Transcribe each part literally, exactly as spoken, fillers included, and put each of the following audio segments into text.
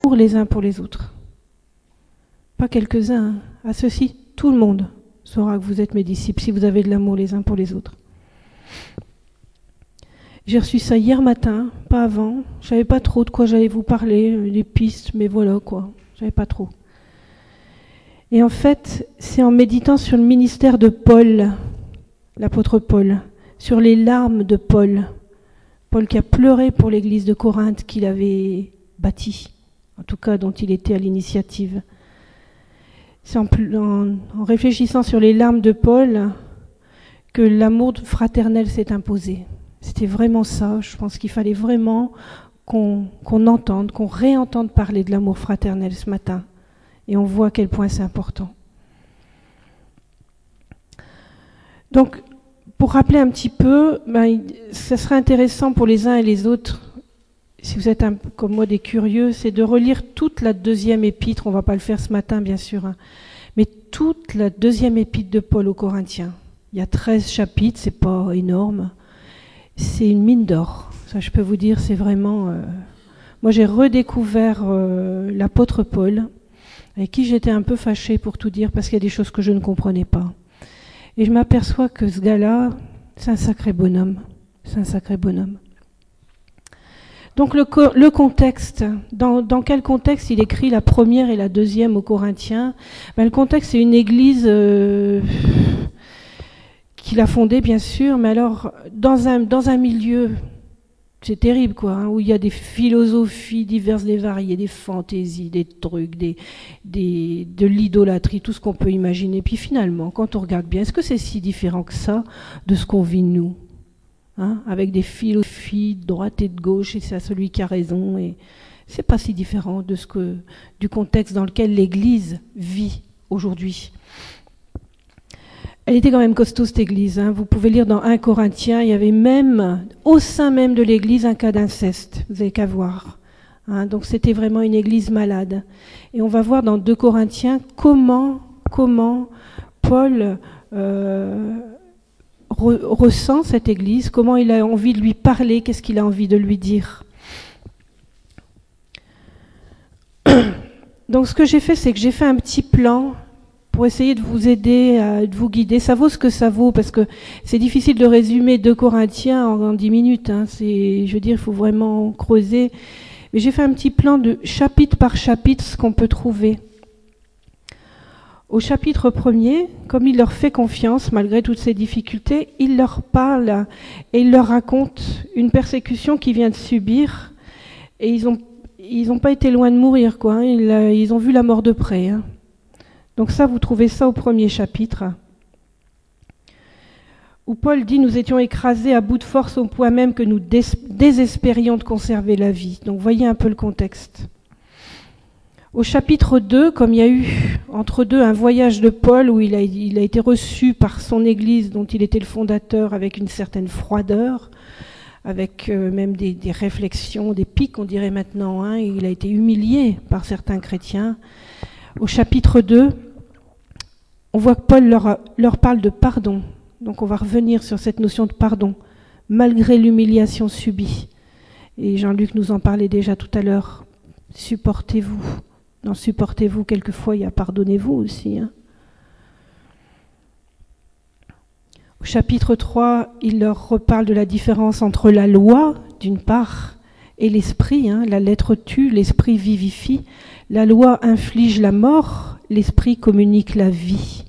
l'amour les uns pour les autres. Pas quelques-uns, hein. À ceci, tout le monde saura que vous êtes mes disciples si vous avez de l'amour les uns pour les autres. J'ai reçu ça hier matin, pas avant. Je savais pas trop de quoi j'allais vous parler, des pistes, mais voilà quoi. Je savais pas trop. Et en fait, c'est en méditant sur le ministère de Paul, l'apôtre Paul, sur les larmes de Paul. Paul qui a pleuré pour l'église de Corinthe qu'il avait bâtie, en tout cas dont il était à l'initiative. C'est en, en, en réfléchissant sur les larmes de Paul que l'amour fraternel s'est imposé. C'était vraiment ça. Je pense qu'il fallait vraiment qu'on, qu'on entende, qu'on réentende parler de l'amour fraternel ce matin. Et on voit à quel point c'est important. Donc, pour rappeler un petit peu, ben, ça serait intéressant pour les uns et les autres, si vous êtes un, comme moi des curieux, c'est de relire toute la deuxième épître. On ne va pas le faire ce matin, bien sûr, hein, mais toute la deuxième épître de Paul aux Corinthiens. Il y a treize chapitres, c'est pas énorme. C'est une mine d'or. Ça, je peux vous dire, c'est vraiment... Euh... Moi, j'ai redécouvert euh, l'apôtre Paul, avec qui j'étais un peu fâchée, pour tout dire, parce qu'il y a des choses que je ne comprenais pas. Et je m'aperçois que ce gars-là, c'est un sacré bonhomme. C'est un sacré bonhomme. Donc le, co- le contexte, dans, dans quel contexte il écrit la première et la deuxième aux Corinthiens? Ben, le contexte, c'est une église euh, qu'il a fondée, bien sûr, mais alors dans un, dans un milieu, c'est terrible, quoi, hein, où il y a des philosophies diverses et variées, des fantaisies, des trucs, des, des, de l'idolâtrie, tout ce qu'on peut imaginer. Puis finalement, quand on regarde bien, est-ce que c'est si différent que ça de ce qu'on vit nous? Hein, avec des philosophies de droite et de gauche, et c'est à celui qui a raison, et c'est pas si différent de ce que, du contexte dans lequel l'Église vit aujourd'hui. Elle était quand même costaud, cette Église. Hein. Vous pouvez lire dans premier Corinthiens, il y avait même, au sein même de l'Église, un cas d'inceste. Vous n'avez qu'à voir. Hein. Donc c'était vraiment une Église malade. Et on va voir dans deux Corinthiens comment, comment Paul... Euh, ressent cette Église, comment il a envie de lui parler, qu'est-ce qu'il a envie de lui dire. Donc ce que j'ai fait, c'est que j'ai fait un petit plan pour essayer de vous aider, à, de vous guider. Ça vaut ce que ça vaut, parce que c'est difficile de résumer deux Corinthiens en, en dix minutes. Hein. C'est, je veux dire, il faut vraiment creuser. Mais j'ai fait un petit plan de chapitre par chapitre, ce qu'on peut trouver. Au chapitre premier, comme il leur fait confiance, malgré toutes ces difficultés, il leur parle et il leur raconte une persécution qu'ils viennent de subir. Et ils ont, ils n'ont pas été loin de mourir, quoi. Hein. Ils, ils ont vu la mort de près. Hein. Donc ça, vous trouvez ça au premier chapitre, où Paul dit « Nous étions écrasés à bout de force au point même que nous dés- désespérions de conserver la vie. » Donc voyez un peu le contexte. Au chapitre deux, comme il y a eu entre deux un voyage de Paul où il a, il a été reçu par son église dont il était le fondateur avec une certaine froideur, avec euh, même des, des réflexions, des pics on dirait maintenant, hein, il a été humilié par certains chrétiens. Au chapitre deux, on voit que Paul leur, leur parle de pardon, donc on va revenir sur cette notion de pardon, malgré l'humiliation subie. Et Jean-Luc nous en parlait déjà tout à l'heure, supportez-vous. Non, supportez-vous, quelquefois, il y a pardonnez-vous aussi. Hein. Au chapitre trois, il leur reparle de la différence entre la loi, d'une part, et l'esprit. Hein. La lettre tue, l'esprit vivifie. La loi inflige la mort, l'esprit communique la vie.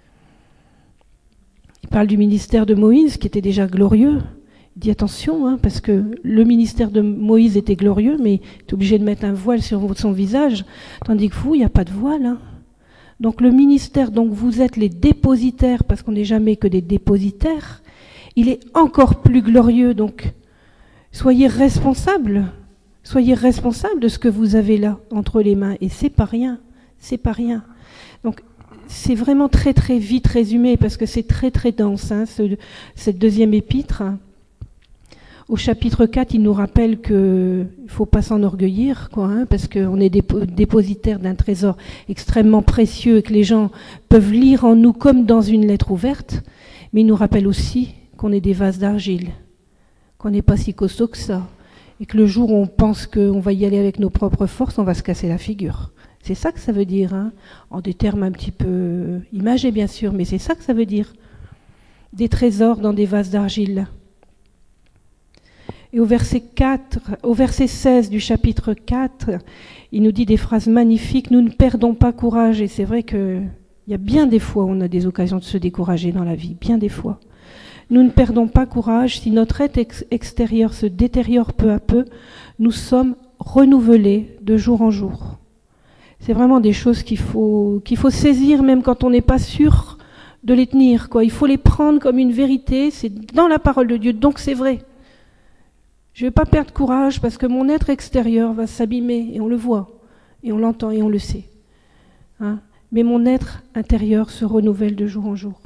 Il parle du ministère de Moïse, qui était déjà glorieux. Il dit attention, hein, parce que le ministère de Moïse était glorieux, mais il est obligé de mettre un voile sur son visage, tandis que vous, il n'y a pas de voile. Hein. Donc le ministère, donc vous êtes les dépositaires, parce qu'on n'est jamais que des dépositaires, il est encore plus glorieux, donc soyez responsables, soyez responsables de ce que vous avez là, entre les mains, et c'est pas rien, c'est pas rien. Donc c'est vraiment très très vite résumé, parce que c'est très très dense, hein, ce, cette deuxième épître. Au chapitre quatre, il nous rappelle qu'il ne faut pas s'enorgueillir, quoi, hein, parce qu'on est dépo- dépositaire d'un trésor extrêmement précieux et que les gens peuvent lire en nous comme dans une lettre ouverte. Mais il nous rappelle aussi qu'on est des vases d'argile, qu'on n'est pas si costaud que ça, et que le jour où on pense qu'on va y aller avec nos propres forces, on va se casser la figure. C'est ça que ça veut dire, hein, en des termes un petit peu imagés bien sûr, mais c'est ça que ça veut dire. Des trésors dans des vases d'argile. Et au verset quatre, au verset seize du chapitre quatre, il nous dit des phrases magnifiques. Nous ne perdons pas courage. Et c'est vrai qu'il y a bien des fois où on a des occasions de se décourager dans la vie, bien des fois. Nous ne perdons pas courage. Si notre être ex- extérieur se détériore peu à peu, nous sommes renouvelés de jour en jour. C'est vraiment des choses qu'il faut, qu'il faut saisir même quand on n'est pas sûr de les tenir, quoi. Il faut les prendre comme une vérité. C'est dans la parole de Dieu, donc c'est vrai. Je ne vais pas perdre courage parce que mon être extérieur va s'abîmer et on le voit, et on l'entend et on le sait. Hein? Mais mon être intérieur se renouvelle de jour en jour.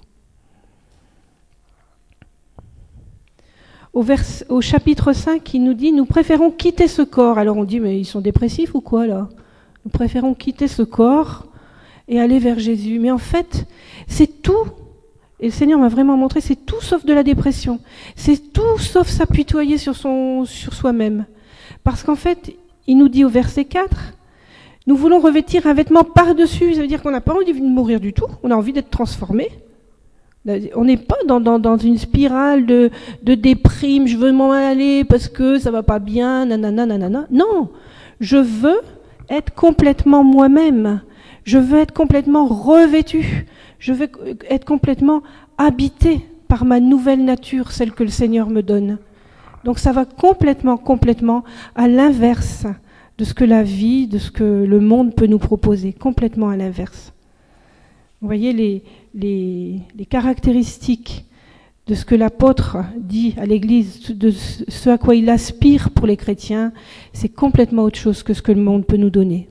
Au, vers, au chapitre cinq, il nous dit « Nous préférons quitter ce corps ». Alors on dit « Mais ils sont dépressifs ou quoi là ?» Nous préférons quitter ce corps et aller vers Jésus. Mais en fait, c'est tout. Et le Seigneur m'a vraiment montré, c'est tout sauf de la dépression. C'est tout sauf s'apitoyer sur, son, sur soi-même. Parce qu'en fait, il nous dit au verset quatre, nous voulons revêtir un vêtement par-dessus. Ça veut dire qu'on n'a pas envie de mourir du tout. On a envie d'être transformé. On n'est pas dans, dans, dans une spirale de, de déprime. Je veux m'en aller parce que ça va pas bien. Nanana, nanana. Non, je veux être complètement moi-même. Je veux être complètement revêtu. Je veux être complètement habité par ma nouvelle nature, celle que le Seigneur me donne. Donc ça va complètement, complètement à l'inverse de ce que la vie, de ce que le monde peut nous proposer. Complètement à l'inverse. Vous voyez les, les, les caractéristiques de ce que l'apôtre dit à l'Église, de ce à quoi il aspire pour les chrétiens, c'est complètement autre chose que ce que le monde peut nous donner.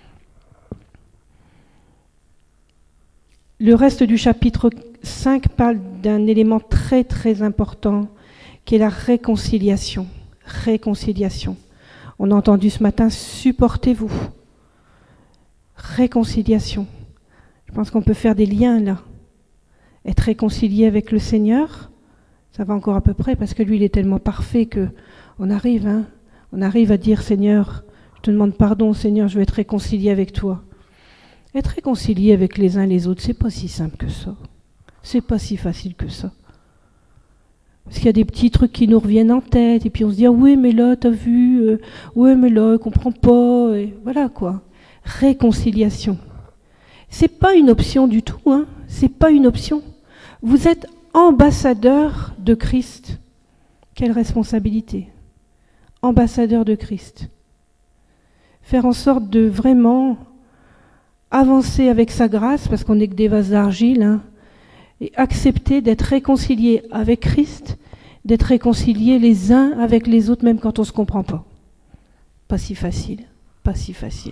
Le reste du chapitre cinq parle d'un élément très très important qui est la réconciliation. Réconciliation. On a entendu ce matin, supportez-vous. Réconciliation. Je pense qu'on peut faire des liens là. Être réconcilié avec le Seigneur, ça va encore à peu près parce que lui il est tellement parfait que on arrive, hein, on arrive à dire Seigneur, je te demande pardon Seigneur, je veux être réconcilié avec toi. Être réconcilié avec les uns les autres, c'est pas si simple que ça. C'est pas si facile que ça. Parce qu'il y a des petits trucs qui nous reviennent en tête, et puis on se dit ah oui mais là t'as vu, euh, oui mais là elle comprend pas, et voilà quoi. Réconciliation. C'est pas une option du tout, hein. C'est pas une option. Vous êtes ambassadeur de Christ. Quelle responsabilité. Ambassadeur de Christ. Faire en sorte de vraiment avancer avec sa grâce, parce qu'on n'est que des vases d'argile, hein, et accepter d'être réconciliés avec Christ, d'être réconciliés les uns avec les autres, même quand on ne se comprend pas. Pas si facile, pas si facile.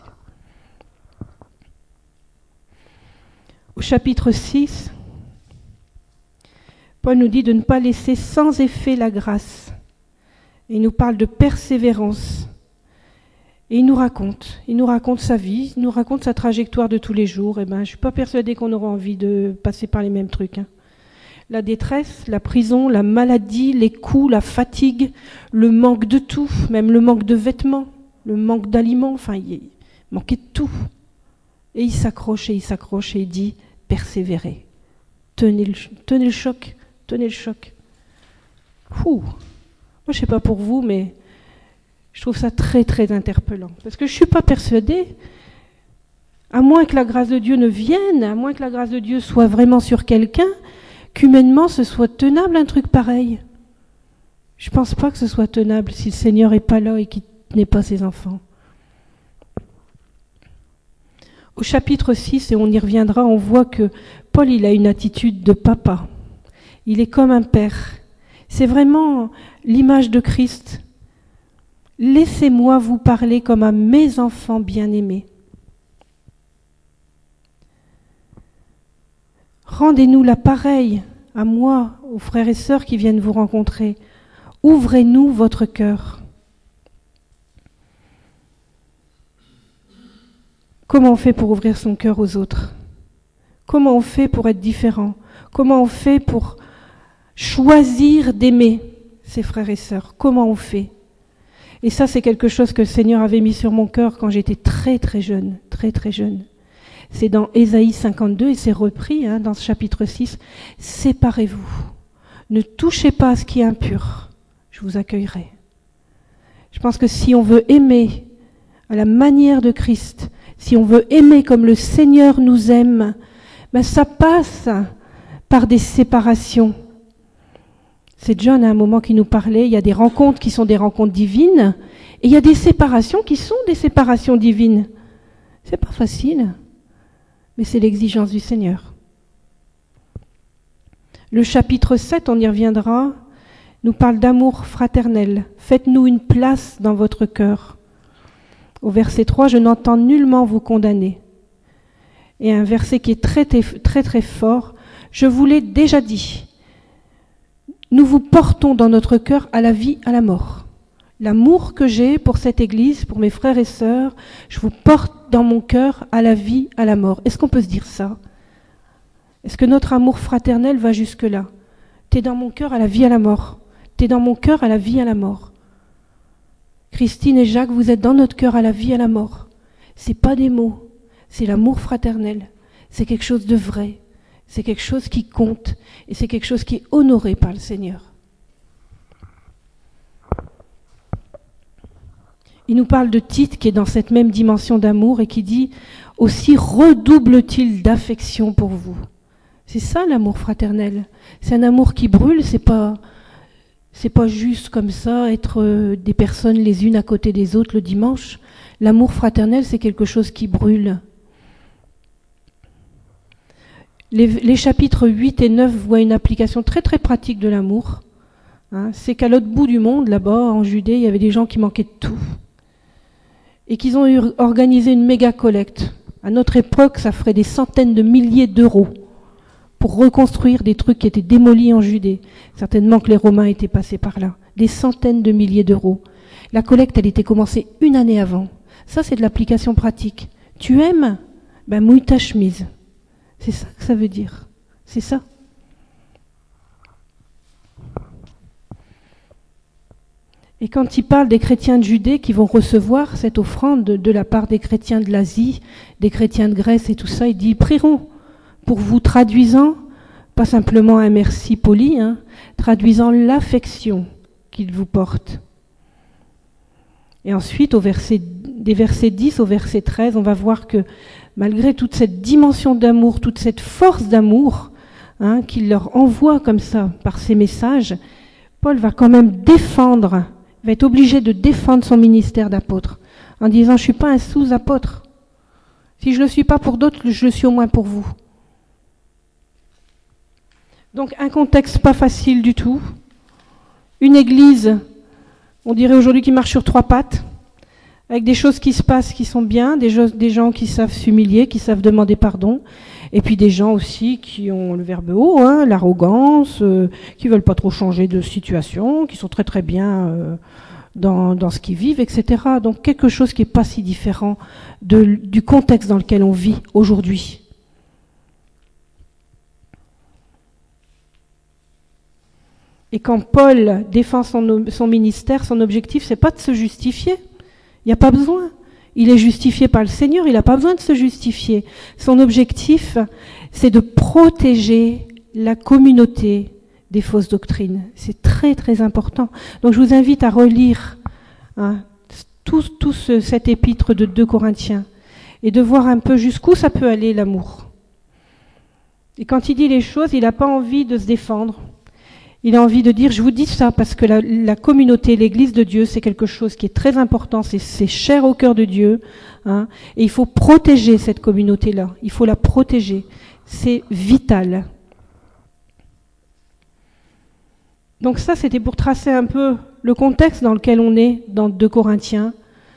Au chapitre six, Paul nous dit de ne pas laisser sans effet la grâce. Et il nous parle de persévérance. Et il nous raconte, il nous raconte sa vie, il nous raconte sa trajectoire de tous les jours. Et ben, je ne suis pas persuadée qu'on aura envie de passer par les mêmes trucs. Hein. La détresse, la prison, la maladie, les coups, la fatigue, le manque de tout, même le manque de vêtements, le manque d'aliments, enfin, il manquait de tout. Et il s'accroche et il s'accroche et il dit « persévérez, tenez le, tenez le choc, tenez le choc ». Ouh. Moi, je ne sais pas pour vous, mais je trouve ça très, très interpellant. Parce que je ne suis pas persuadée, à moins que la grâce de Dieu ne vienne, à moins que la grâce de Dieu soit vraiment sur quelqu'un, qu'humainement ce soit tenable un truc pareil. Je ne pense pas que ce soit tenable si le Seigneur n'est pas là et qu'il n'est pas ses enfants. Au chapitre six, et on y reviendra, on voit que Paul, il a une attitude de papa. Il est comme un père. C'est vraiment l'image de Christ. Laissez-moi vous parler comme à mes enfants bien-aimés. Rendez-nous l'appareil à moi, aux frères et sœurs qui viennent vous rencontrer. Ouvrez-nous votre cœur. Comment on fait pour ouvrir son cœur aux autres? Comment on fait pour être différent? Comment on fait pour choisir d'aimer ses frères et sœurs? Comment on fait? Et ça, c'est quelque chose que le Seigneur avait mis sur mon cœur quand j'étais très très jeune, très très jeune. C'est dans Ésaïe cinquante-deux et c'est repris hein, dans ce chapitre six. Séparez-vous. Ne touchez pas à ce qui est impur. Je vous accueillerai. Je pense que si on veut aimer à la manière de Christ, si on veut aimer comme le Seigneur nous aime, ben ça passe par des séparations. C'est John à un moment qui nous parlait, il y a des rencontres qui sont des rencontres divines, et il y a des séparations qui sont des séparations divines. C'est pas facile, mais c'est l'exigence du Seigneur. Le chapitre sept, on y reviendra, nous parle d'amour fraternel. Faites-nous une place dans votre cœur. Au verset trois, je n'entends nullement vous condamner. Et un verset qui est très très très fort, je vous l'ai déjà dit. Nous vous portons dans notre cœur à la vie, à la mort. L'amour que j'ai pour cette Église, pour mes frères et sœurs, je vous porte dans mon cœur à la vie, à la mort. Est-ce qu'on peut se dire ça? Est-ce que notre amour fraternel va jusque-là? T'es dans mon cœur à la vie, à la mort. T'es dans mon cœur à la vie, à la mort. Christine et Jacques, vous êtes dans notre cœur à la vie, à la mort. C'est pas des mots, c'est l'amour fraternel. C'est quelque chose de vrai. C'est quelque chose qui compte et c'est quelque chose qui est honoré par le Seigneur. Il nous parle de Tite qui est dans cette même dimension d'amour et qui dit « Aussi redouble-t-il d'affection pour vous ». C'est ça l'amour fraternel. C'est un amour qui brûle, c'est pas, c'est pas juste comme ça être des personnes les unes à côté des autres le dimanche. L'amour fraternel, c'est quelque chose qui brûle. Les, les chapitres huit et neuf voient une application très très pratique de l'amour. Hein, c'est qu'à l'autre bout du monde, là-bas, en Judée, il y avait des gens qui manquaient de tout. Et qu'ils ont eu, organisé une méga collecte. À notre époque, ça ferait des centaines de milliers d'euros pour reconstruire des trucs qui étaient démolis en Judée. Certainement que les Romains étaient passés par là. Des centaines de milliers d'euros. La collecte, elle était commencée une année avant. Ça, c'est de l'application pratique. Tu aimes? Ben, mouille ta chemise. C'est ça que ça veut dire. C'est ça. Et quand il parle des chrétiens de Judée qui vont recevoir cette offrande de, de la part des chrétiens de l'Asie, des chrétiens de Grèce et tout ça, il dit, ils prieront pour vous traduisant, pas simplement un merci poli, hein, traduisant l'affection qu'ils vous portent. Et ensuite, au verset, des versets dix au verset treize, on va voir que malgré toute cette dimension d'amour, toute cette force d'amour hein, qu'il leur envoie comme ça par ces messages, Paul va quand même défendre, va être obligé de défendre son ministère d'apôtre en disant « Je ne suis pas un sous-apôtre. Si je ne le suis pas pour d'autres, je le suis au moins pour vous. » Donc un contexte pas facile du tout. Une église, on dirait aujourd'hui, qui marche sur trois pattes, avec des choses qui se passent qui sont bien, des, jo- des gens qui savent s'humilier, qui savent demander pardon, et puis des gens aussi qui ont le verbe haut, hein, l'arrogance, euh, qui veulent pas trop changer de situation, qui sont très très bien euh, dans, dans ce qu'ils vivent, et cetera. Donc quelque chose qui est pas si différent de, du contexte dans lequel on vit aujourd'hui. Et quand Paul défend son, son ministère, son objectif, c'est pas de se justifier. Il n'y a pas besoin. Il est justifié par le Seigneur, il n'a pas besoin de se justifier. Son objectif, c'est de protéger la communauté des fausses doctrines. C'est très très important. Donc je vous invite à relire hein, tout, tout ce, cet épître de deux Corinthiens et de voir un peu jusqu'où ça peut aller l'amour. Et quand il dit les choses, il n'a pas envie de se défendre. Il a envie de dire, je vous dis ça parce que la, la communauté, l'Église de Dieu, c'est quelque chose qui est très important, c'est, c'est cher au cœur de Dieu, hein, et il faut protéger cette communauté-là, il faut la protéger, c'est vital. Donc ça, c'était pour tracer un peu le contexte dans lequel on est dans deux Corinthiens.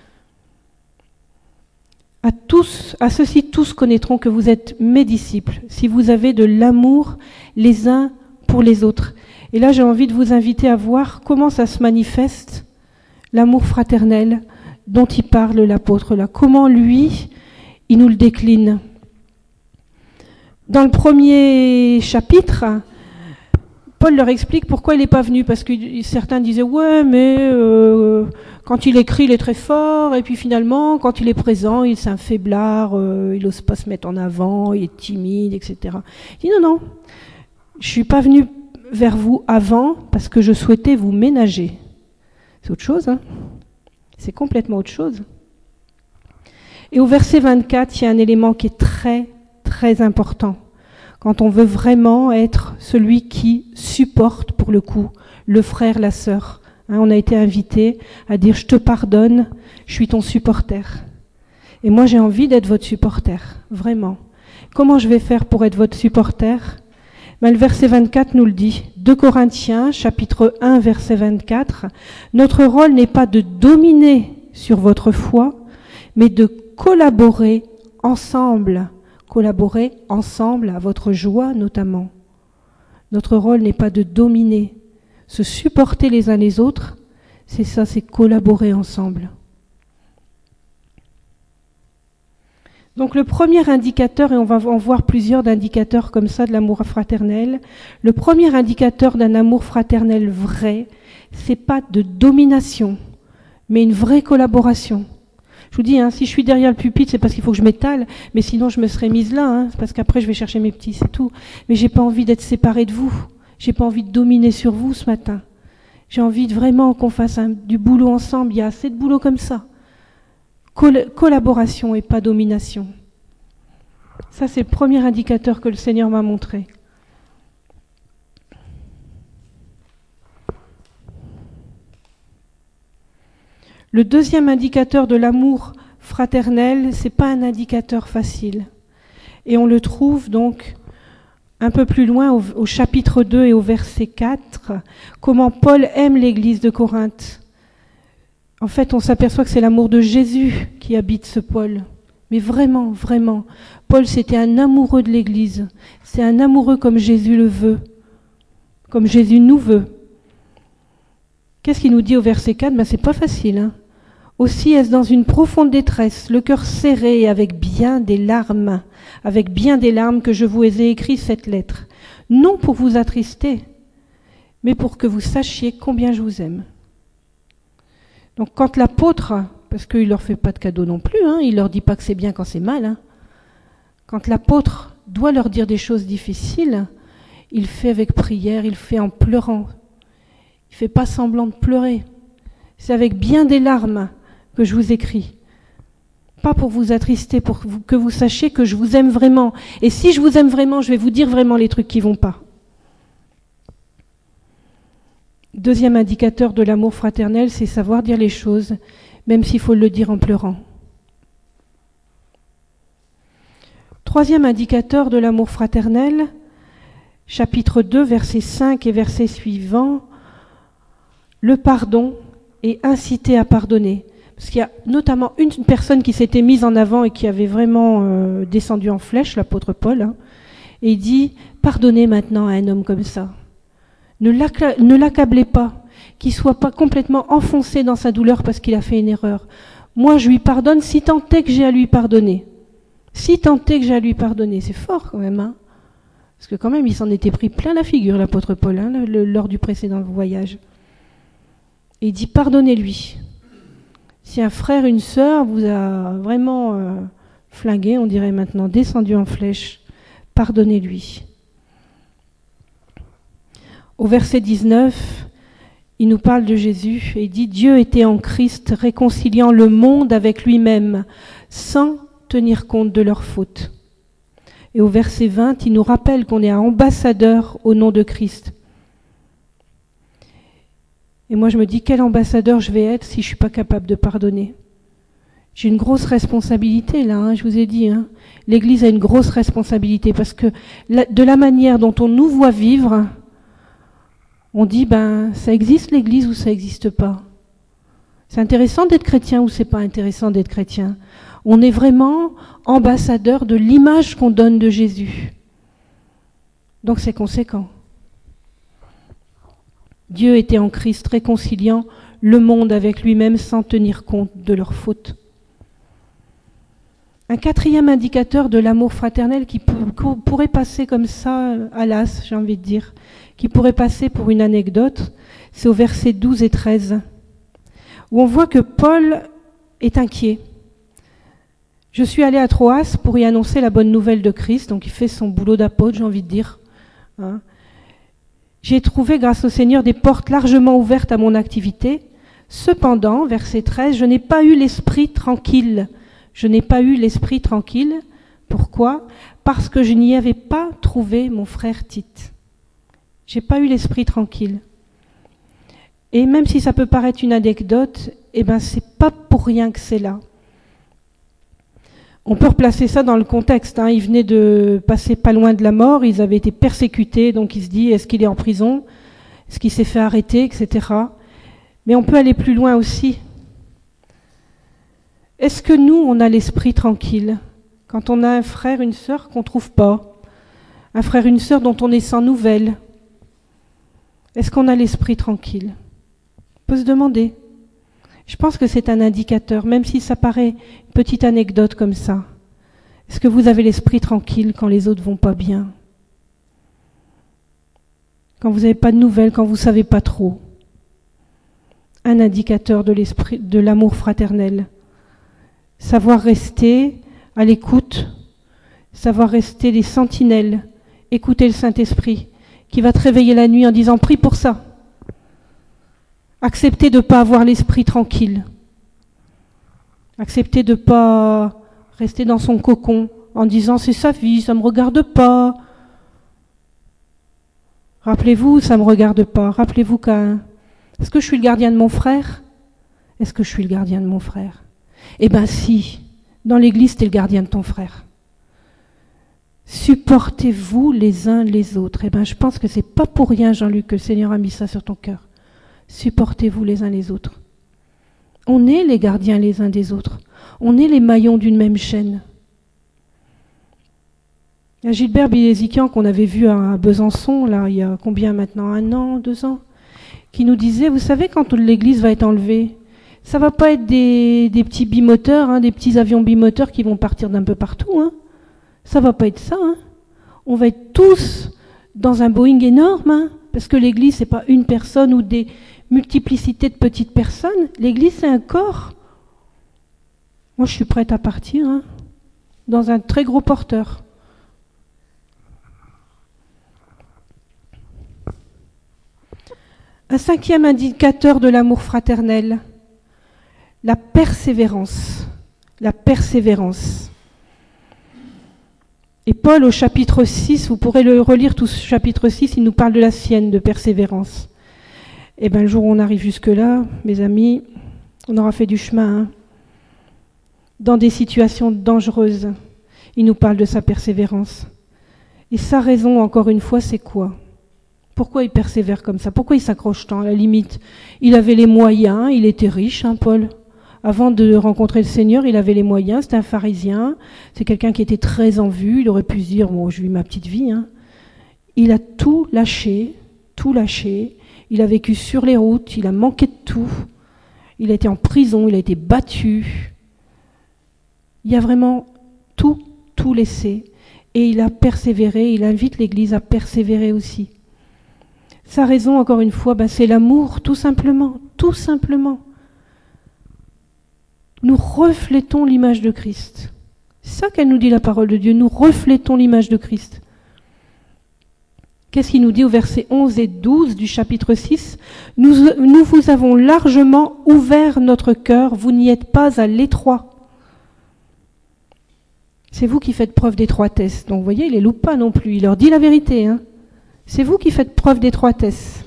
À tous, à ceux-ci tous connaîtront que vous êtes mes disciples, si vous avez de l'amour les uns pour les autres. Et là, j'ai envie de vous inviter à voir comment ça se manifeste, l'amour fraternel dont il parle l'apôtre là. Comment lui, il nous le décline. Dans le premier chapitre, Paul leur explique pourquoi il n'est pas venu, parce que certains disaient « Ouais, mais euh, quand il écrit, il est très fort, et puis finalement, quand il est présent, il c'est un faiblard, euh, il n'ose pas se mettre en avant, il est timide, et cetera » Il dit « Non, non, je ne suis pas venu vers vous avant parce que je souhaitais vous ménager. » C'est autre chose, hein. C'est complètement autre chose. Et au verset vingt-quatre, il y a un élément qui est très, très important. Quand on veut vraiment être celui qui supporte, pour le coup, le frère, la sœur. Hein, on a été invité à dire « Je te pardonne, je suis ton supporter. » Et moi, j'ai envie d'être votre supporter, vraiment. Comment je vais faire pour être votre supporter ? Ben, le verset vingt-quatre nous le dit. deux Corinthiens, chapitre un, verset vingt-quatre. « Notre rôle n'est pas de dominer sur votre foi, mais de collaborer ensemble. » Collaborer ensemble à votre joie notamment. Notre rôle n'est pas de dominer. Se supporter les uns les autres, c'est ça, c'est collaborer ensemble. Donc le premier indicateur, et on va en voir plusieurs d'indicateurs comme ça de l'amour fraternel, le premier indicateur d'un amour fraternel vrai, c'est pas de domination, mais une vraie collaboration. Je vous dis, hein, si je suis derrière le pupitre, c'est parce qu'il faut que je m'étale, mais sinon je me serais mise là, hein, c'est parce qu'après je vais chercher mes petits, c'est tout. Mais j'ai pas envie d'être séparée de vous, j'ai pas envie de dominer sur vous ce matin. J'ai envie de vraiment qu'on fasse un, du boulot ensemble, il y a assez de boulot comme ça. Col- collaboration et pas domination. Ça, c'est le premier indicateur que le Seigneur m'a montré. Le deuxième indicateur de l'amour fraternel, c'est pas un indicateur facile. Et on le trouve donc un peu plus loin au, au chapitre deux et au verset quatre, comment Paul aime l'église de Corinthe. En fait, on s'aperçoit que c'est l'amour de Jésus qui habite ce Paul. Mais vraiment, vraiment, Paul, c'était un amoureux de l'église. C'est un amoureux comme Jésus le veut, comme Jésus nous veut. Qu'est-ce qu'il nous dit au verset quatre ? Ben, c'est pas facile, hein. Aussi est-ce dans une profonde détresse, le cœur serré et avec bien des larmes, avec bien des larmes que je vous ai écrit cette lettre, non pour vous attrister, mais pour que vous sachiez combien je vous aime. Donc quand l'apôtre, parce qu'il leur fait pas de cadeau non plus, hein, il leur dit pas que c'est bien quand c'est mal, hein, quand l'apôtre doit leur dire des choses difficiles, il fait avec prière, il fait en pleurant. Il fait pas semblant de pleurer. C'est avec bien des larmes que je vous écris. Pas pour vous attrister, pour que vous sachiez que je vous aime vraiment. Et si je vous aime vraiment, je vais vous dire vraiment les trucs qui vont pas. Deuxième indicateur de l'amour fraternel, c'est savoir dire les choses, même s'il faut le dire en pleurant. Troisième indicateur de l'amour fraternel, chapitre deux, versets cinq et versets suivants, le pardon et inciter à pardonner. Parce qu'il y a notamment une personne qui s'était mise en avant et qui avait vraiment euh, descendu en flèche, l'apôtre Paul, hein, et il dit « Pardonnez maintenant à un homme comme ça. Ne, l'accla- ne l'accablez pas, qu'il ne soit pas complètement enfoncé dans sa douleur parce qu'il a fait une erreur. Moi, je lui pardonne si tant est que j'ai à lui pardonner. Si tant est que j'ai à lui pardonner. » C'est fort quand même, hein. Parce que quand même, il s'en était pris plein la figure, l'apôtre Paul, hein, le, le, lors du précédent voyage. Et il dit, pardonnez-lui. Si un frère, une sœur vous a vraiment euh, flingué, on dirait maintenant, descendu en flèche, pardonnez-lui. Au verset dix-neuf, il nous parle de Jésus et il dit, Dieu était en Christ réconciliant le monde avec lui-même, sans tenir compte de leurs fautes. Et au verset vingt, il nous rappelle qu'on est un ambassadeur au nom de Christ. Et moi, je me dis, quel ambassadeur je vais être si je ne suis pas capable de pardonner ? J'ai une grosse responsabilité, là, hein, je vous ai dit. Hein. L'Église a une grosse responsabilité parce que la, de la manière dont on nous voit vivre, on dit, ben, ça existe l'Église ou ça n'existe pas ? C'est intéressant d'être chrétien ou c'est pas intéressant d'être chrétien ? On est vraiment ambassadeur de l'image qu'on donne de Jésus. Donc c'est conséquent. Dieu était en Christ réconciliant le monde avec lui-même sans tenir compte de leurs fautes. Un quatrième indicateur de l'amour fraternel qui pour, pourrait passer comme ça à l'as, j'ai envie de dire, qui pourrait passer pour une anecdote, c'est au verset douze et treize, où on voit que Paul est inquiet. Je suis allé à Troas pour y annoncer la bonne nouvelle de Christ, donc il fait son boulot d'apôtre, j'ai envie de dire. Hein. J'ai trouvé, grâce au Seigneur, des portes largement ouvertes à mon activité. Cependant, verset treize, je n'ai pas eu l'esprit tranquille. Je n'ai pas eu l'esprit tranquille. Pourquoi ? Parce que je n'y avais pas trouvé mon frère Tite. J'ai pas eu l'esprit tranquille. Et même si ça peut paraître une anecdote, eh ben c'est pas pour rien que c'est là. On peut replacer ça dans le contexte. Hein. Ils venaient de passer pas loin de la mort, ils avaient été persécutés, donc il se dit, est-ce qu'il est en prison ? Est-ce qu'il s'est fait arrêter, et cetera. Mais on peut aller plus loin aussi. Est-ce que nous, on a l'esprit tranquille quand on a un frère, une sœur qu'on ne trouve pas, un frère, une sœur dont on est sans nouvelles? Est-ce qu'on a l'esprit tranquille ? On peut se demander. Je pense que c'est un indicateur, même si ça paraît une petite anecdote comme ça. Est-ce que vous avez l'esprit tranquille quand les autres vont pas bien ? Quand vous n'avez pas de nouvelles, quand vous ne savez pas trop ? Un indicateur de l'esprit, de l'amour fraternel. Savoir rester à l'écoute, savoir rester les sentinelles, écouter le Saint-Esprit, qui va te réveiller la nuit en disant « prie pour ça ». Accepter de ne pas avoir l'esprit tranquille. Accepter de ne pas rester dans son cocon en disant « c'est sa vie, ça ne me regarde pas ». Rappelez-vous, ça ne me regarde pas. Rappelez-vous qu'un... Est-ce que je suis le gardien de mon frère ? Est-ce que je suis le gardien de mon frère ? Eh bien si, dans l'église, tu es le gardien de ton frère. Supportez-vous les uns les autres. Eh bien je pense que c'est pas pour rien, Jean-Luc, que le Seigneur a mis ça sur ton cœur. Supportez-vous les uns les autres. On est les gardiens les uns des autres. On est les maillons d'une même chaîne. Il y a Gilbert Biléziquian qu'on avait vu à Besançon, là, il y a combien maintenant ? Un an, deux ans ? Qui nous disait, vous savez, quand l'église va être enlevée, ça va pas être des, des petits bimoteurs, hein, des petits avions bimoteurs qui vont partir d'un peu partout. Hein. Ça va pas être ça. Hein. On va être tous dans un Boeing énorme, hein, parce que l'église, c'est pas une personne ou des multiplicités de petites personnes. L'église, c'est un corps. Moi, je suis prête à partir hein, dans un très gros porteur. Un cinquième indicateur de l'amour fraternel, la persévérance. La persévérance. Et Paul, au chapitre six, vous pourrez le relire tout ce chapitre six, il nous parle de la sienne, de persévérance. Et bien, le jour où on arrive jusque-là, mes amis, on aura fait du chemin. Hein. Dans des situations dangereuses, il nous parle de sa persévérance. Et sa raison, encore une fois, c'est quoi ? Pourquoi il persévère comme ça ? Pourquoi il s'accroche tant ? À la limite, il avait les moyens, il était riche, hein, Paul. Avant de rencontrer le Seigneur, il avait les moyens, c'était un pharisien, c'est quelqu'un qui était très en vue, il aurait pu se dire, bon, je vis ma petite vie. Hein. Il a tout lâché, tout lâché, il a vécu sur les routes, il a manqué de tout, il a été en prison, il a été battu. Il a vraiment tout, tout laissé. Et il a persévéré, il invite l'Église à persévérer aussi. Sa raison, encore une fois, ben, c'est l'amour, tout simplement, tout simplement. Nous reflétons l'image de Christ. C'est ça qu'elle nous dit la parole de Dieu, nous reflétons l'image de Christ. Qu'est-ce qu'il nous dit au verset onze et douze du chapitre six ? Nous, nous vous avons largement ouvert notre cœur, vous n'y êtes pas à l'étroit. C'est vous qui faites preuve d'étroitesse. Donc vous voyez, il les loupe pas non plus, il leur dit la vérité. Hein. C'est vous qui faites preuve d'étroitesse.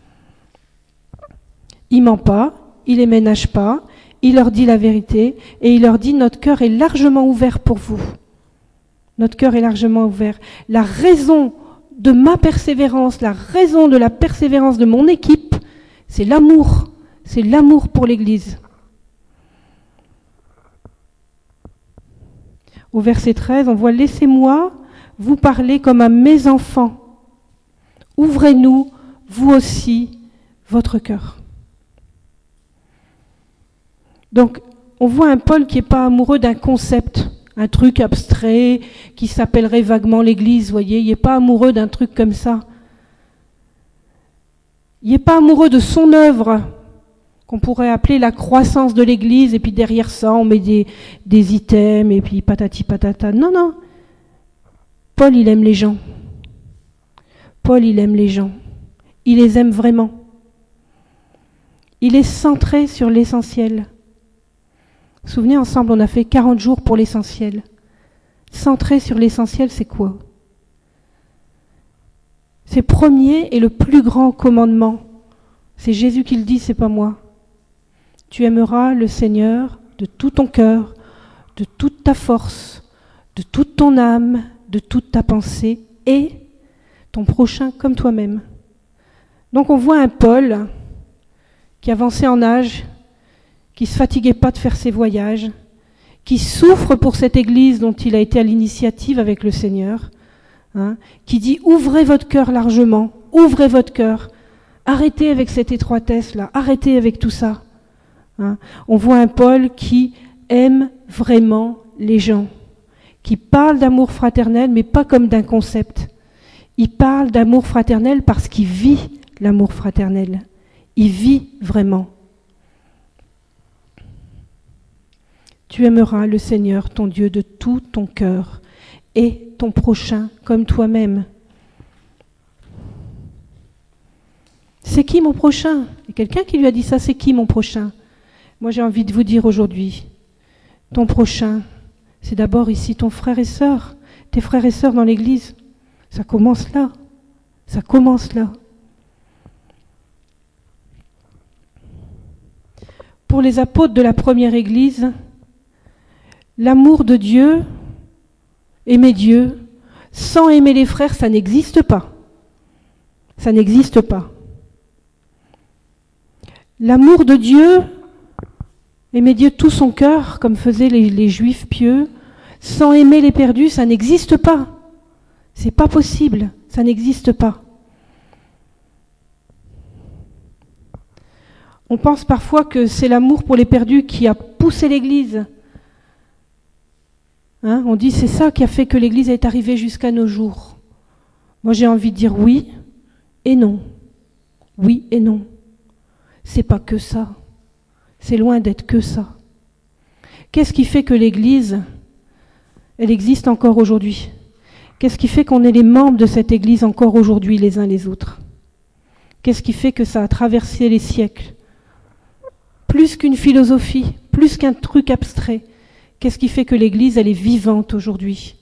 Il ment pas, il les ménage pas, il leur dit la vérité et il leur dit notre cœur est largement ouvert pour vous. Notre cœur est largement ouvert. La raison de ma persévérance, la raison de la persévérance de mon équipe, c'est l'amour. C'est l'amour pour l'Église. Au verset treize, on voit « Laissez-moi vous parler comme à mes enfants. Ouvrez-nous, vous aussi, votre cœur. » Donc, on voit un Paul qui n'est pas amoureux d'un concept, un truc abstrait qui s'appellerait vaguement l'Église, vous voyez. Il n'est pas amoureux d'un truc comme ça. Il n'est pas amoureux de son œuvre, qu'on pourrait appeler la croissance de l'Église, et puis derrière ça, on met des, des items, et puis patati patata. Non, non. Paul, il aime les gens. Paul, il aime les gens. Il les aime vraiment. Il est centré sur l'essentiel. Vous vous souvenez, ensemble, on a fait quarante jours pour l'essentiel. Centré sur l'essentiel, c'est quoi? C'est premier et le plus grand commandement. C'est Jésus qui le dit, c'est pas moi. Tu aimeras le Seigneur de tout ton cœur, de toute ta force, de toute ton âme, de toute ta pensée et ton prochain comme toi-même. Donc on voit un Paul qui avançait en âge, qui ne se fatiguait pas de faire ses voyages, qui souffre pour cette Église dont il a été à l'initiative avec le Seigneur, hein, qui dit « Ouvrez votre cœur largement, ouvrez votre cœur, arrêtez avec cette étroitesse-là, arrêtez avec tout ça. Hein. » On voit un Paul qui aime vraiment les gens, qui parle d'amour fraternel, mais pas comme d'un concept. Il parle d'amour fraternel parce qu'il vit l'amour fraternel. Il vit vraiment. Tu aimeras le Seigneur, ton Dieu, de tout ton cœur et ton prochain comme toi-même. C'est qui mon prochain? Il y a quelqu'un qui lui a dit ça, c'est qui mon prochain? Moi j'ai envie de vous dire aujourd'hui, ton prochain, c'est d'abord ici ton frère et sœur, tes frères et sœurs dans l'église. Ça commence là, ça commence là. Pour les apôtres de la première église, l'amour de Dieu, aimer Dieu, sans aimer les frères, ça n'existe pas. Ça n'existe pas. L'amour de Dieu, aimer Dieu tout son cœur, comme faisaient les, les Juifs pieux, sans aimer les perdus, ça n'existe pas. C'est pas possible, ça n'existe pas. On pense parfois que c'est l'amour pour les perdus qui a poussé l'Église. Hein, on dit c'est ça qui a fait que l'Église est arrivée jusqu'à nos jours. Moi j'ai envie de dire oui et non. Oui et non. C'est pas que ça. C'est loin d'être que ça. Qu'est-ce qui fait que l'Église, elle existe encore aujourd'hui? Qu'est-ce qui fait qu'on est les membres de cette Église encore aujourd'hui les uns les autres? Qu'est-ce qui fait que ça a traversé les siècles? Plus qu'une philosophie, plus qu'un truc abstrait. Qu'est-ce qui fait que l'Église, elle est vivante aujourd'hui?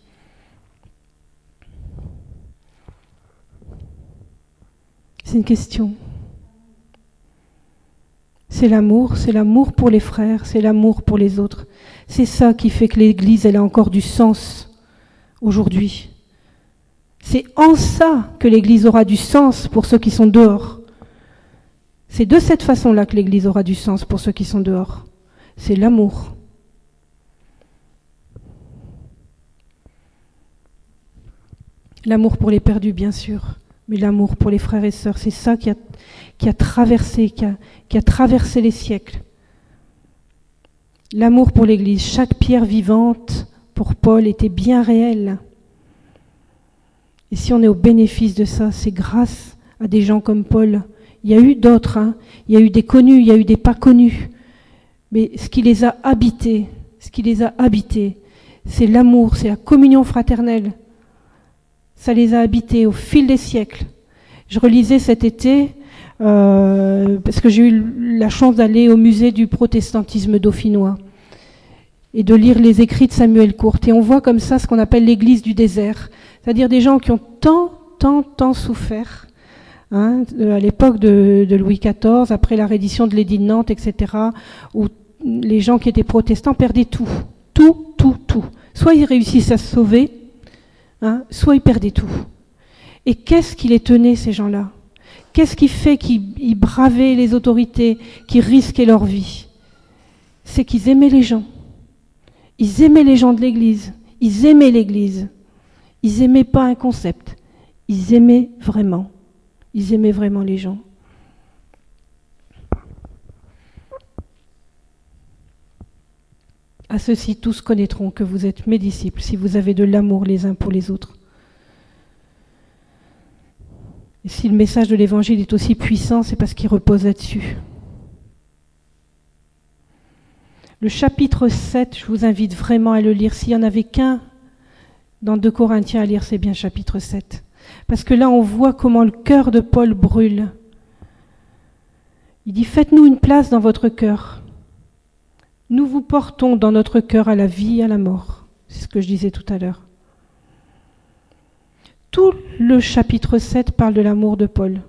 C'est une question. C'est l'amour, c'est l'amour pour les frères, c'est l'amour pour les autres. C'est ça qui fait que l'Église, elle a encore du sens aujourd'hui. C'est en ça que l'Église aura du sens pour ceux qui sont dehors. C'est de cette façon-là que l'Église aura du sens pour ceux qui sont dehors. C'est l'amour. L'amour pour les perdus, bien sûr, mais l'amour pour les frères et sœurs, c'est ça qui a, qui a traversé, qui a, qui a traversé les siècles. L'amour pour l'Église, chaque pierre vivante pour Paul était bien réelle. Et si on est au bénéfice de ça, c'est grâce à des gens comme Paul. Il y a eu d'autres, hein. Il y a eu des connus, il y a eu des pas connus. Mais ce qui les a habités, ce qui les a habités, c'est l'amour, c'est la communion fraternelle. Ça les a habités au fil des siècles. Je relisais cet été, euh, parce que j'ai eu la chance d'aller au musée du protestantisme dauphinois et de lire les écrits de Samuel Courte. Et on voit comme ça ce qu'on appelle l'église du désert, c'est-à-dire des gens qui ont tant, tant, tant souffert. Hein, à l'époque de, de Louis quatorze, après la reddition de l'édit de Nantes, et cetera, où les gens qui étaient protestants perdaient tout, tout, tout, tout. Soit ils réussissent à se sauver, hein, soit ils perdaient tout. Et qu'est-ce qui les tenait, ces gens-là? Qu'est-ce qui fait qu'ils bravaient les autorités, qu'ils risquaient leur vie? C'est qu'ils aimaient les gens. Ils aimaient les gens de l'Église. Ils aimaient l'Église. Ils aimaient pas un concept. Ils aimaient vraiment. Ils aimaient vraiment les gens. À ceux-ci, tous connaîtront que vous êtes mes disciples, si vous avez de l'amour les uns pour les autres. Et si le message de l'Évangile est aussi puissant, c'est parce qu'il repose là-dessus. Le chapitre sept, je vous invite vraiment à le lire. S'il n'y en avait qu'un dans deux Corinthiens à lire, c'est bien chapitre sept. Parce que là, on voit comment le cœur de Paul brûle. Il dit, faites-nous une place dans votre cœur. Nous vous portons dans notre cœur à la vie et à la mort. C'est ce que je disais tout à l'heure. Tout le chapitre sept parle de l'amour de Paul.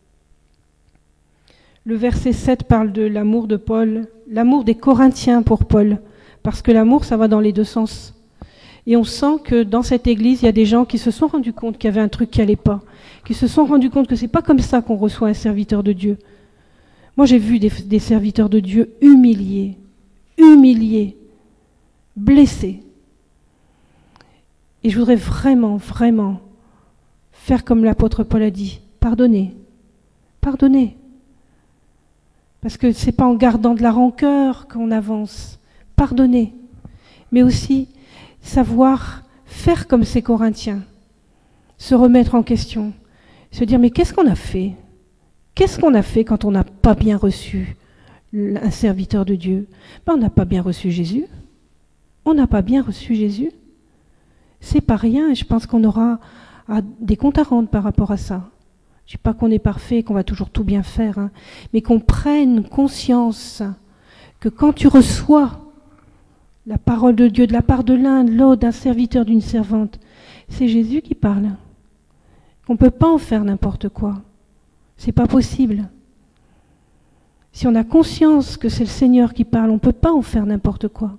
Le verset sept parle de l'amour de Paul, l'amour des Corinthiens pour Paul, parce que l'amour, ça va dans les deux sens. Et on sent que dans cette église, il y a des gens qui se sont rendus compte qu'il y avait un truc qui n'allait pas, qui se sont rendus compte que c'est pas comme ça qu'on reçoit un serviteur de Dieu. Moi, j'ai vu des, des serviteurs de Dieu humiliés, humiliés, blessés. Et je voudrais vraiment, vraiment faire comme l'apôtre Paul a dit, pardonner, pardonner. Parce que ce n'est pas en gardant de la rancœur qu'on avance, pardonner, mais aussi savoir faire comme ces Corinthiens, se remettre en question, se dire mais qu'est-ce qu'on a fait ? Qu'est-ce qu'on a fait quand on n'a pas bien reçu un serviteur de Dieu ? Ben, on n'a pas bien reçu Jésus. On n'a pas bien reçu Jésus. C'est pas rien, et je pense qu'on aura des comptes à rendre par rapport à ça. Je ne dis pas qu'on est parfait, qu'on va toujours tout bien faire, hein, mais qu'on prenne conscience que quand tu reçois la parole de Dieu de la part de l'un, de l'autre, d'un serviteur, d'une servante, c'est Jésus qui parle. On ne peut pas en faire n'importe quoi. C'est pas possible. Si on a conscience que c'est le Seigneur qui parle, on ne peut pas en faire n'importe quoi.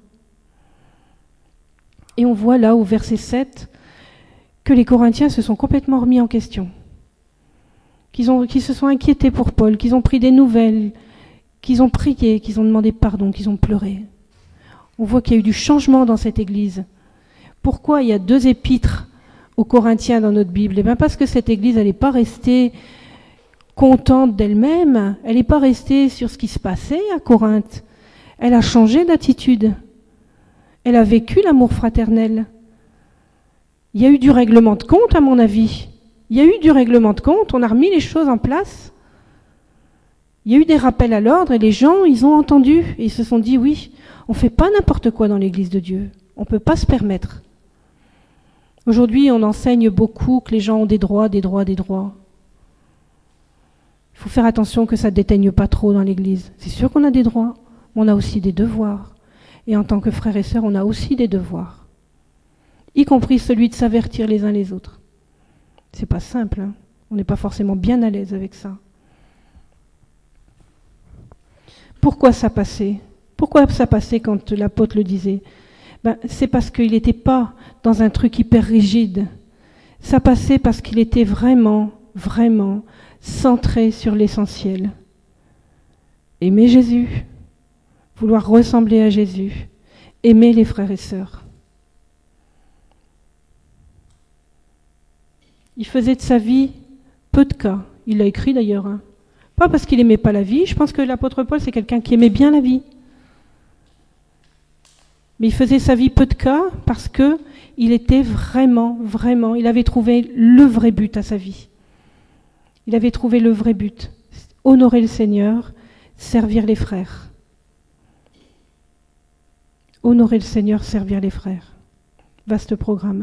Et on voit là au verset sept que les Corinthiens se sont complètement remis en question. Qu'ils ont, qu'ils se sont inquiétés pour Paul, qu'ils ont pris des nouvelles, qu'ils ont prié, qu'ils ont demandé pardon, qu'ils ont pleuré. On voit qu'il y a eu du changement dans cette église. Pourquoi il y a deux épîtres aux Corinthiens dans notre Bible ? Eh bien parce que cette église, elle n'est pas restée contente d'elle-même, elle n'est pas restée sur ce qui se passait à Corinthe. Elle a changé d'attitude. Elle a vécu l'amour fraternel. Il y a eu du règlement de compte, à mon avis. Il y a eu du règlement de compte, on a remis les choses en place. Il y a eu des rappels à l'ordre et les gens, ils ont entendu et ils se sont dit, oui, on ne fait pas n'importe quoi dans l'église de Dieu. On ne peut pas se permettre. Aujourd'hui, on enseigne beaucoup que les gens ont des droits, des droits, des droits. Il faut faire attention que ça ne déteigne pas trop dans l'église. C'est sûr qu'on a des droits, mais on a aussi des devoirs. Et en tant que frères et sœurs, on a aussi des devoirs. Y compris celui de s'avertir les uns les autres. C'est pas simple, hein. On n'est pas forcément bien à l'aise avec ça. Pourquoi ça passait ? Pourquoi ça passait quand l'apôtre le disait ? Ben, c'est parce qu'il n'était pas dans un truc hyper rigide. Ça passait parce qu'il était vraiment, vraiment centré sur l'essentiel. Aimer Jésus, vouloir ressembler à Jésus, aimer les frères et sœurs. Il faisait de sa vie peu de cas. Il l'a écrit d'ailleurs. Hein. Pas parce qu'il n'aimait pas la vie. Je pense que l'apôtre Paul, c'est quelqu'un qui aimait bien la vie. Mais il faisait sa vie peu de cas parce que il était vraiment, vraiment, il avait trouvé le vrai but à sa vie. Il avait trouvé le vrai but. Honorer le Seigneur, servir les frères. Honorer le Seigneur, servir les frères. Vaste programme.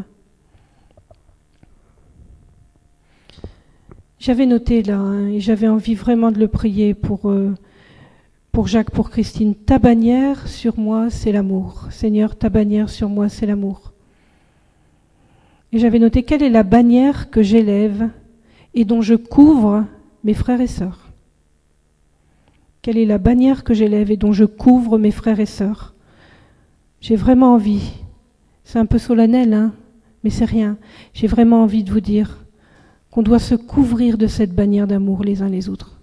J'avais noté là, hein, et j'avais envie vraiment de le prier pour, euh, pour Jacques, pour Christine. Ta bannière sur moi, c'est l'amour. Seigneur, ta bannière sur moi, c'est l'amour. Et j'avais noté quelle est la bannière que j'élève et dont je couvre mes frères et sœurs. Quelle est la bannière que j'élève et dont je couvre mes frères et sœurs. J'ai vraiment envie, c'est un peu solennel, hein, mais c'est rien. J'ai vraiment envie de vous dire qu'on doit se couvrir de cette bannière d'amour les uns les autres.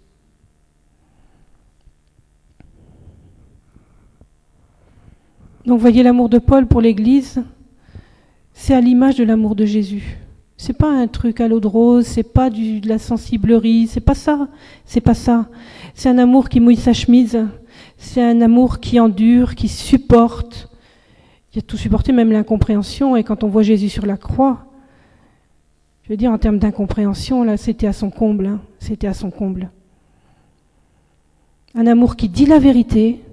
Donc voyez, l'amour de Paul pour l'Église, c'est à l'image de l'amour de Jésus. C'est pas un truc à l'eau de rose, c'est pas du, de la sensiblerie, c'est pas ça, c'est pas ça. C'est un amour qui mouille sa chemise, c'est un amour qui endure, qui supporte, qui a tout supporté, même l'incompréhension. Et quand on voit Jésus sur la croix, je veux dire, en termes d'incompréhension, là, c'était à son comble. Hein, c'était à son comble. Un amour qui dit la vérité.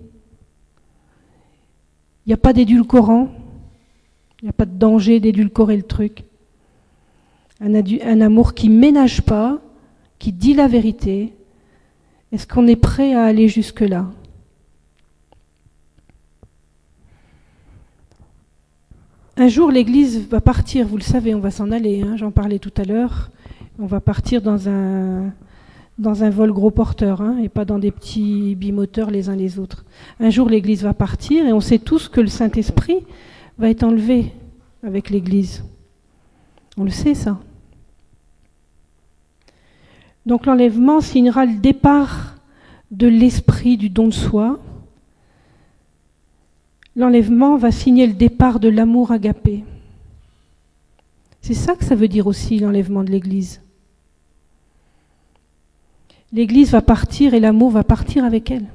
Il n'y a pas d'édulcorant. Il n'y a pas de danger d'édulcorer le truc. Un, adu- un amour qui ménage pas, qui dit la vérité. Est-ce qu'on est prêt à aller jusque-là ? Un jour, l'Église va partir, vous le savez, on va s'en aller, hein, j'en parlais tout à l'heure. On va partir dans un, dans un vol gros porteur, hein, et pas dans des petits bimoteurs les uns les autres. Un jour, l'Église va partir, et on sait tous que le Saint-Esprit va être enlevé avec l'Église. On le sait, ça. Donc l'enlèvement signera le départ de l'esprit du don de soi. L'enlèvement va signer le départ de l'amour agapé. C'est ça que ça veut dire aussi, l'enlèvement de l'Église. L'Église va partir et l'amour va partir avec elle.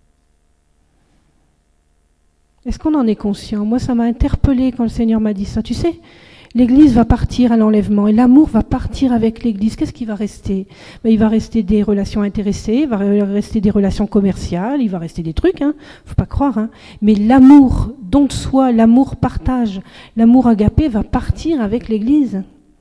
Est-ce qu'on en est conscient ? Moi, ça m'a interpellée quand le Seigneur m'a dit ça. Tu sais, l'Église va partir à l'enlèvement et l'amour va partir avec l'Église. Qu'est-ce qui va rester ? Ben, il va rester des relations intéressées, il va rester des relations commerciales, il va rester des trucs, hein, faut pas croire. Hein. Mais l'amour, don de soi, l'amour partage, l'amour agapé va partir avec l'Église.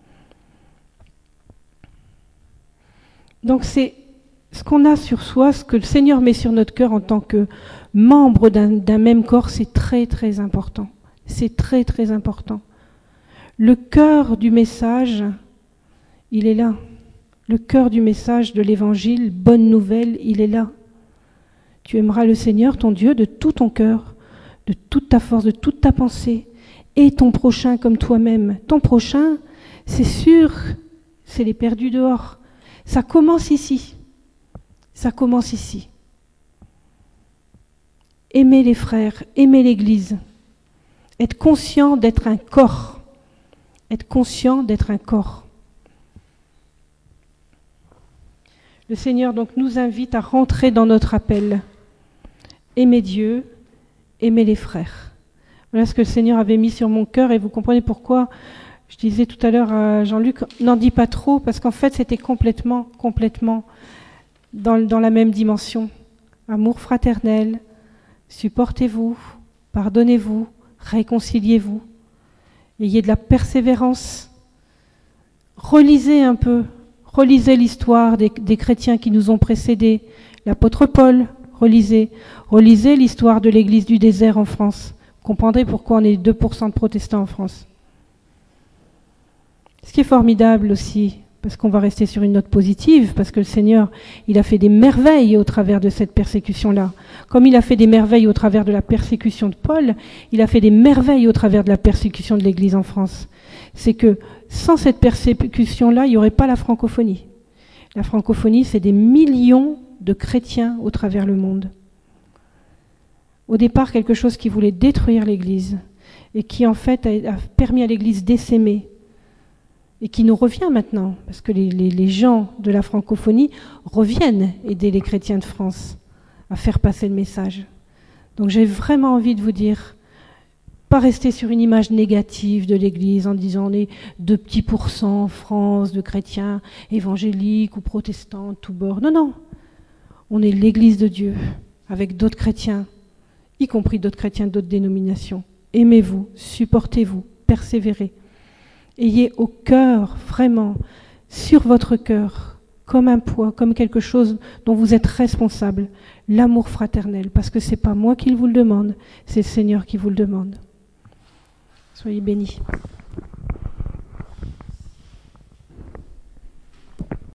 Donc c'est ce qu'on a sur soi, ce que le Seigneur met sur notre cœur en tant que membre d'un, d'un même corps, c'est très très important. C'est très très important. Le cœur du message, il est là. Le cœur du message de l'Évangile, bonne nouvelle, il est là. Tu aimeras le Seigneur, ton Dieu, de tout ton cœur, de toute ta force, de toute ta pensée, et ton prochain comme toi-même. Ton prochain, c'est sûr, c'est les perdus dehors. Ça commence ici. Ça commence ici. Aimer les frères, aimer l'Église, être conscient d'être un corps. Être conscient d'être un corps. Le Seigneur donc nous invite à rentrer dans notre appel. Aimer Dieu, aimer les frères. Voilà ce que le Seigneur avait mis sur mon cœur et vous comprenez pourquoi je disais tout à l'heure à Jean-Luc, n'en dis pas trop parce qu'en fait c'était complètement, complètement dans, dans la même dimension. Amour fraternel, supportez-vous, pardonnez-vous, réconciliez-vous. Ayez de la persévérance. Relisez un peu, relisez l'histoire des, des chrétiens qui nous ont précédés. L'apôtre Paul, relisez. Relisez l'histoire de l'église du désert en France. Vous comprendrez pourquoi on est deux pour cent de protestants en France. Ce qui est formidable aussi, parce qu'on va rester sur une note positive, parce que le Seigneur, il a fait des merveilles au travers de cette persécution-là. Comme il a fait des merveilles au travers de la persécution de Paul, il a fait des merveilles au travers de la persécution de l'Église en France. C'est que sans cette persécution-là, il n'y aurait pas la francophonie. La francophonie, c'est des millions de chrétiens au travers le monde. Au départ, quelque chose qui voulait détruire l'Église et qui en fait a, a permis à l'Église d'essaimer. Et qui nous revient maintenant, parce que les, les, les gens de la francophonie reviennent aider les chrétiens de France à faire passer le message. Donc j'ai vraiment envie de vous dire, pas rester sur une image négative de l'Église en disant on est deux petits pourcents en France de chrétiens évangéliques ou protestants de tous bords. Non, non, on est l'Église de Dieu avec d'autres chrétiens, y compris d'autres chrétiens d'autres dénominations. Aimez-vous, supportez-vous, persévérez. Ayez au cœur, vraiment, sur votre cœur, comme un poids, comme quelque chose dont vous êtes responsable, l'amour fraternel, parce que ce n'est pas moi qui vous le demande, c'est le Seigneur qui vous le demande. Soyez bénis.